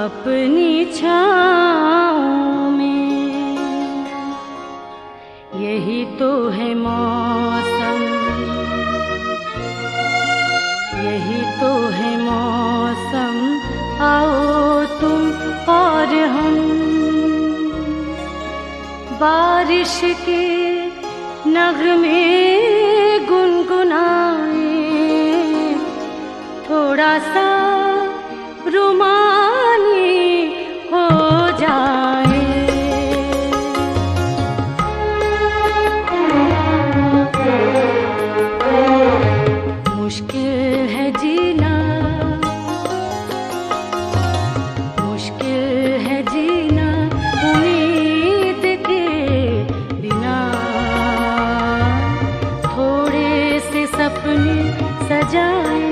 अपनी छाँव में। यही तो है मौसम, यही तो है मौसम, आओ तुम और हम बारिश के नगमे गुनगुनाए, थोड़ा सा रुमानी हो जाए। मुश्किल है जीना, मुश्किल है जीना उम्मीद के बिना। थोड़े से सपने सजाए,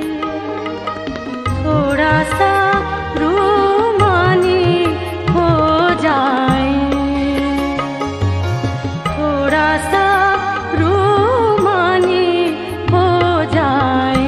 थोड़ा सा रूमानी हो जाए, थोड़ा सा रूमानी हो जाए।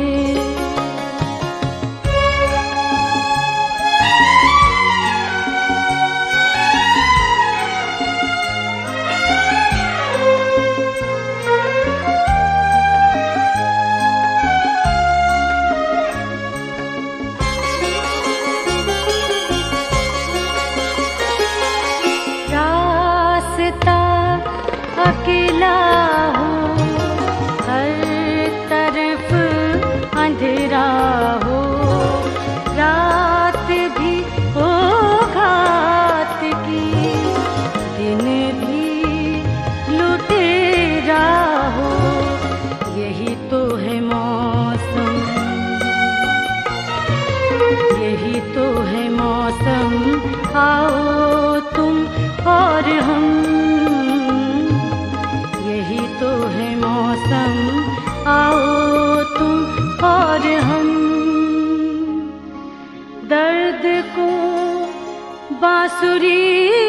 अकेला हो, हर तरफ अंधेरा हो, रात भी हो घात की, दिन भी लुटेरा हो। यही तो है मौसम, यही तो है मौसम, आओ तुम और हम। यही तो है मौसम, आओ तुम और हम। दर्द को बांसुरी